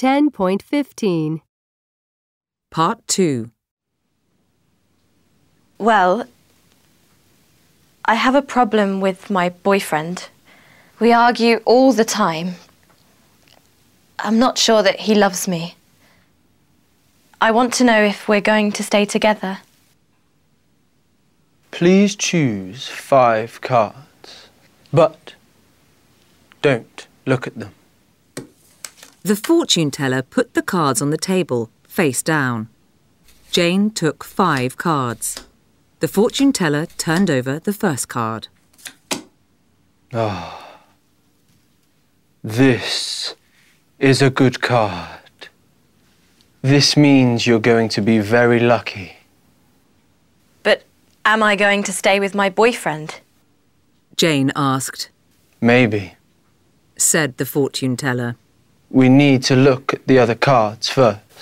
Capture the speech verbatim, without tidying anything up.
ten point fifteen. Part two. Well, I have a problem with my boyfriend. We argue all the time. I'm not sure that he loves me. I want to know if we're going to stay together. Please choose five cards, but don't look at them. The fortune teller put the cards on the table, face down. Jane took five cards. The fortune teller turned over the first card. Ah, this is a good card. This means you're going to be very lucky. But am I going to stay with my boyfriend? Jane asked. Maybe. Said the fortune teller. We need to look at the other cards first.